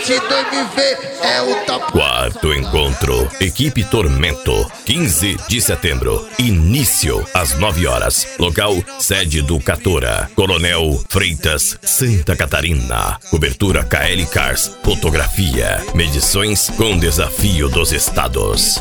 Se dois me vê, é o top. Quarto encontro, Equipe Tormento, 15 de setembro. Início às 9 horas. Local, sede do Catora, Coronel Freitas, Santa Catarina. Cobertura KL Cars, fotografia, medições com desafio dos estados.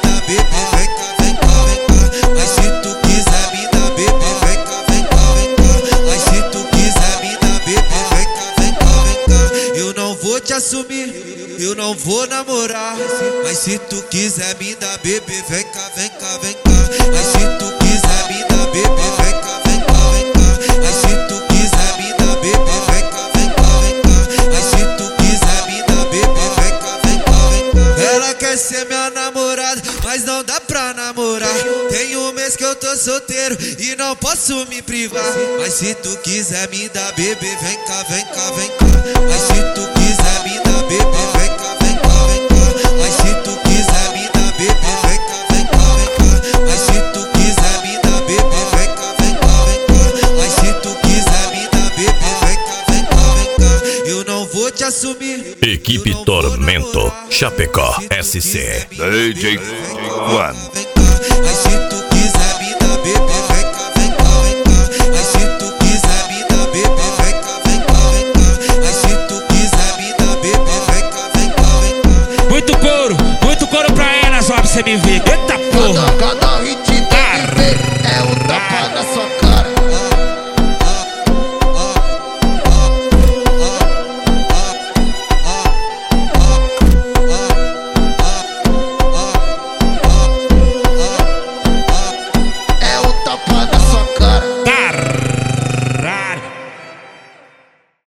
Mas se tu quiser me dar bebê, vem cá, vem cá, vem cá. Mas se tu quiser me dar bebê, vem cá, vem cá, vem cá. Eu não vou te assumir, eu não vou namorar. Mas se tu quiser me dar bebê, vem cá, vem cá, vem cá. Mas se tu quiser me dar bebê, vem cá, vem cá, vem cá. Mas se tu quiser me dar bebê, vem cá, vem cá, vem cá. Mas se tu quiser me dar bebê, vem cá, vem cá, vem cá. Ela quer ser minha namorada, mas não dá pra namorar. Tem um mês que eu tô solteiro e não posso me privar. Mas se tu quiser me dar bebê, vem cá, vem cá, vem cá. Mas se tu quiser me dar bebê, vem cá, vem cá, vem cá. Mas se tu quiser me dar bebê, vem cá, vem cá, vem cá. Mas se tu quiser me dar bebê, vem cá, vem cá, vem cá. Mas se tu quiser me dar bebê, vem cá, vem cá, vem cá. Eu não vou te assumir. Equipe Tormento, Chapecó, SC. DJ One. Mas se